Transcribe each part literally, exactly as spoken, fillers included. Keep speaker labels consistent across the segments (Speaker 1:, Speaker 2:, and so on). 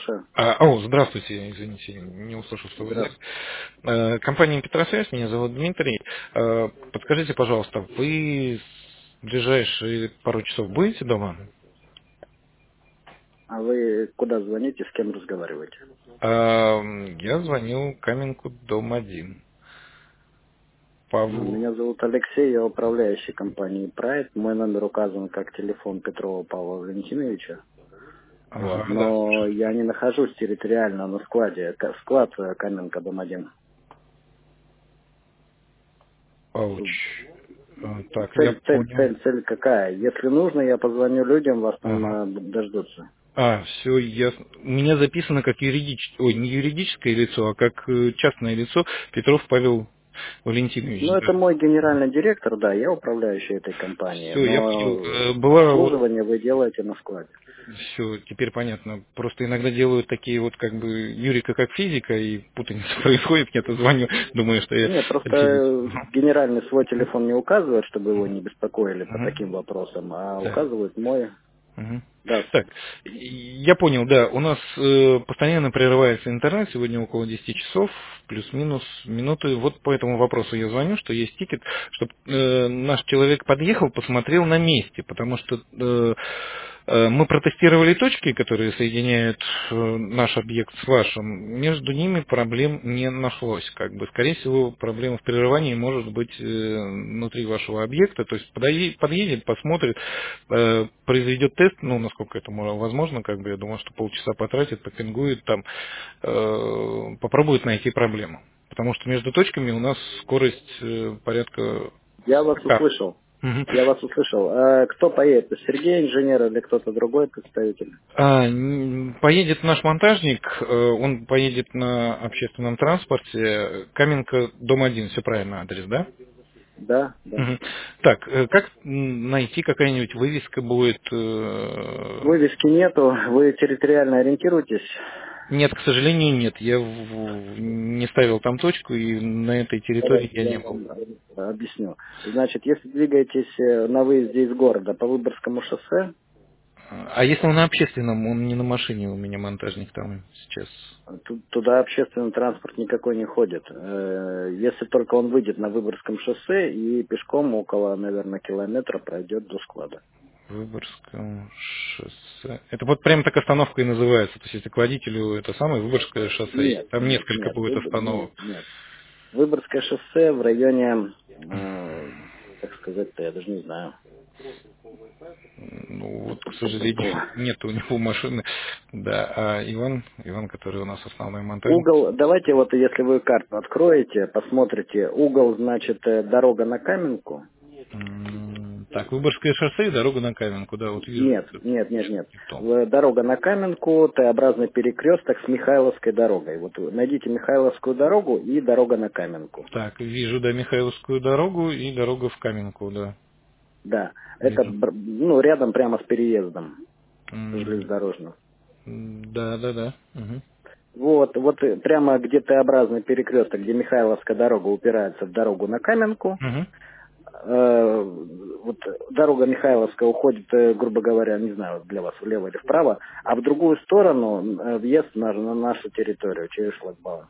Speaker 1: слушаю.
Speaker 2: А, о, здравствуйте, извините, не услышал, что вы говорили.
Speaker 1: Здравствуйте.
Speaker 2: Э, Компания Петросвязь, меня зовут Дмитрий. Э, Подскажите, пожалуйста, вы в ближайшие пару часов будете дома?
Speaker 1: А вы куда звоните, с кем разговариваете?
Speaker 2: А, Я звонил Каменку, дом один.
Speaker 1: Ну,
Speaker 2: Павлу.
Speaker 1: меня зовут Алексей, я управляющий компанией Pride. Мой номер указан как телефон Петрова Павла Валентиновича. Вот.
Speaker 2: Ага, да,
Speaker 1: Но
Speaker 2: слушаю.
Speaker 1: я не нахожусь территориально на складе. К- Склад э, Каменка, дом один.
Speaker 2: Павлович. Э, Так, я
Speaker 1: Цель, цель,
Speaker 2: понял.
Speaker 1: цель, цель какая? Если нужно, я позвоню людям, вас там
Speaker 2: Ага.
Speaker 1: э, дождутся.
Speaker 2: А, все ясно. У меня записано как юридическое, ой, не юридическое лицо, а как э, частное лицо Петров Павел
Speaker 1: Ну,
Speaker 2: Валентинович.
Speaker 1: это мой генеральный директор, да, я управляющий этой компанией.
Speaker 2: Все, я понял.
Speaker 1: Но
Speaker 2: Э, Была вот
Speaker 1: обслуживание вы делаете на складе.
Speaker 2: все, теперь понятно. Просто иногда делают такие вот как бы Юрика как физика, и путаница происходит, я-то звоню, думаю, что я
Speaker 1: Нет, просто
Speaker 2: очевидец.
Speaker 1: э, генеральный свой телефон не указывает, чтобы его не беспокоили по
Speaker 2: Мгм.
Speaker 1: таким вопросам, а
Speaker 2: Да.
Speaker 1: указывает мой.
Speaker 2: Мгм.
Speaker 1: Да.
Speaker 2: Так, я понял, да, у нас э, постоянно прерывается интернет, сегодня около десяти часов, плюс-минус минуты. Вот по этому вопросу я звоню, что есть тикет, чтобы наш человек подъехал, посмотрел на месте, потому что э, э, мы протестировали точки, которые соединяют э, наш объект с вашим, между ними проблем не нашлось. Как бы, скорее всего, проблема в прерывании может быть э, внутри вашего объекта, то есть подъедет, подъедет, посмотрит, э, произведет тест, ну, насколько это мо- возможно, как бы, я думаю, что полчаса потратит, попингует там, э, попробует найти проблему. Потому что между точками у нас скорость э, порядка
Speaker 1: Я вас
Speaker 2: сорока.
Speaker 1: услышал.
Speaker 2: Мгм.
Speaker 1: Я вас услышал. А кто поедет? Сергей, инженер или кто-то другой представитель?
Speaker 2: А, н- поедет наш монтажник, э, он поедет на общественном транспорте, Каменка, дом один, все правильно, адрес, да?
Speaker 1: Да, да.
Speaker 2: Мгм. Так, э, как м, найти какая-нибудь вывеска будет? э,
Speaker 1: Вывески нету. Вы территориально ориентируетесь?
Speaker 2: Нет, к сожалению, нет. Я в- не ставил там точку, и на этой территории
Speaker 1: Давайте
Speaker 2: я
Speaker 1: я
Speaker 2: не был.
Speaker 1: вам объясню. Значит, если двигаетесь э, на выезде из города по Выборгскому шоссе,
Speaker 2: А если он на общественном, он не на машине, у меня монтажник там сейчас.
Speaker 1: Ту- Туда общественный транспорт никакой не ходит. Э, Если только он выйдет на Выборгском шоссе и пешком около, наверное, километра пройдет до склада.
Speaker 2: Выборгское шоссе. Это вот прям так остановка и называется. То есть если к водителю это самое Выборгское шоссе, и
Speaker 1: Нет,
Speaker 2: там
Speaker 1: нет,
Speaker 2: несколько
Speaker 1: нет,
Speaker 2: будет
Speaker 1: Выбор-
Speaker 2: остановок.
Speaker 1: нет, нет. Выборгское шоссе в районе, э, как сказать-то, я даже не знаю.
Speaker 2: Ну вот, к
Speaker 1: Что
Speaker 2: сожалению,
Speaker 1: такого?
Speaker 2: нет у него машины. Да, а Иван, Иван, который у нас основной монтажник.
Speaker 1: Угол, давайте вот, если вы карту откроете, посмотрите, угол, значит, э, дорога на Каменку.
Speaker 2: М, Так, Выборгское шоссе и дорога на Каменку, да, вот вижу.
Speaker 1: Нет, нет, нет, нет.
Speaker 2: Не то.
Speaker 1: В- Дорога на Каменку, Т-образный перекресток с Михайловской дорогой. Вот вы найдите Михайловскую дорогу и дорога на Каменку.
Speaker 2: Так, вижу, да, Михайловскую дорогу и дорога в Каменку, да.
Speaker 1: Да, это
Speaker 2: Вижу.
Speaker 1: бр- ну, рядом прямо с переездом
Speaker 2: М,
Speaker 1: железнодорожным.
Speaker 2: Да, да, да. Мгм.
Speaker 1: Вот, вот э, прямо где Т-образный перекресток, где Михайловская дорога упирается в дорогу на Каменку.
Speaker 2: Мгм.
Speaker 1: Э, вот дорога Михайловская уходит, э, грубо говоря, не знаю, для вас влево или вправо, а в другую сторону э, въезд на, на нашу территорию через шлагбаум.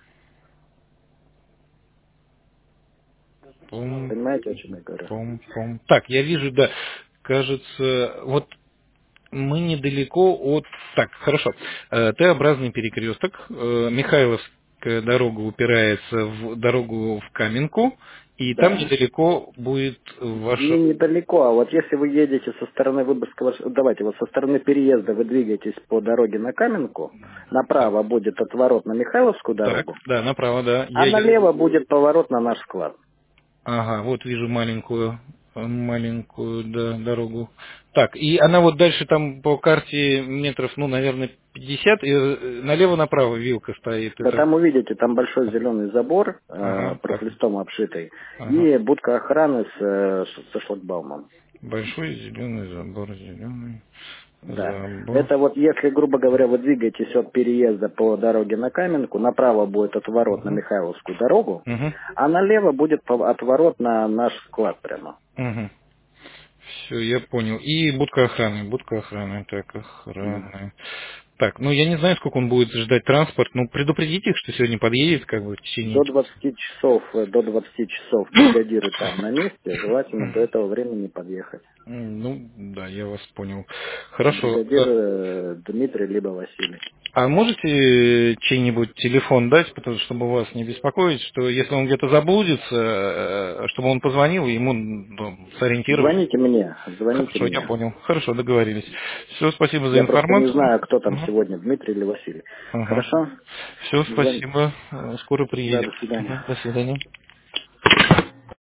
Speaker 2: Пум,
Speaker 1: Понимаете, о чем я говорю?
Speaker 2: пум, пум. Так, я вижу, да, кажется, вот мы недалеко от... Так, хорошо. Э, Т-образный перекресток. э, Михайловская дорога упирается в дорогу в Каменку, и там
Speaker 1: Да.
Speaker 2: недалеко будет
Speaker 1: Не
Speaker 2: ваша...
Speaker 1: недалеко, а вот если вы едете со стороны Выборгского, ш- давайте вот со стороны переезда вы двигаетесь по дороге на Каменку,
Speaker 2: Так,
Speaker 1: направо будет отворот на Михайловскую
Speaker 2: так,
Speaker 1: дорогу,
Speaker 2: да, направо, да.
Speaker 1: а
Speaker 2: Я, я...
Speaker 1: налево будет поворот на наш склад.
Speaker 2: Ага, вот вижу маленькую, э, маленькую да, дорогу. Так, и она вот дальше там по карте метров, ну, наверное, пятьдесят, и э, налево-направо вилка стоит.
Speaker 1: Да
Speaker 2: Это...
Speaker 1: там увидите, там большой зеленый забор, э,
Speaker 2: Ага, так.
Speaker 1: профлистом обшитый,
Speaker 2: Ага.
Speaker 1: и будка охраны с, э, с- со шлагбаумом.
Speaker 2: Большой зеленый забор, зеленый
Speaker 1: Да.
Speaker 2: забор.
Speaker 1: Это вот если, грубо говоря, вы двигаетесь от переезда по дороге на Каменку, направо будет отворот на
Speaker 2: Угу.
Speaker 1: Михайловскую дорогу,
Speaker 2: Угу.
Speaker 1: а налево будет пов- отворот на наш склад прямо.
Speaker 2: Угу. Все, я понял. И будка охраны, будка охраны, так,
Speaker 1: М.
Speaker 2: охраны. Так, ну я не знаю, сколько он будет ждать транспорт. Ну, предупредите их, что сегодня подъедет, как бы в течение...
Speaker 1: До двадцати часов, э, до двадцати часов бригадиры там на месте, желательно до этого времени подъехать.
Speaker 2: М, Ну, да, я вас понял. Хорошо.
Speaker 1: Бригадир
Speaker 2: Э,
Speaker 1: э, Дмитрий либо Василий.
Speaker 2: А можете чей-нибудь телефон дать, потому что, чтобы вас не беспокоить, что если он где-то заблудится, э, чтобы он позвонил, и ему ну, сориентировать?
Speaker 1: Звоните мне, звоните
Speaker 2: Хорошо, я
Speaker 1: мне.
Speaker 2: понял. Хорошо, договорились. Все, спасибо за
Speaker 1: Я просто не
Speaker 2: информацию.
Speaker 1: знаю, кто там
Speaker 2: Ага.
Speaker 1: сегодня, Дмитрий или Василий.
Speaker 2: Ага.
Speaker 1: Хорошо?
Speaker 2: Все,
Speaker 1: Звон-
Speaker 2: спасибо. Скоро
Speaker 1: Да,
Speaker 2: приедем.
Speaker 1: до свидания.
Speaker 2: Ага, до свидания.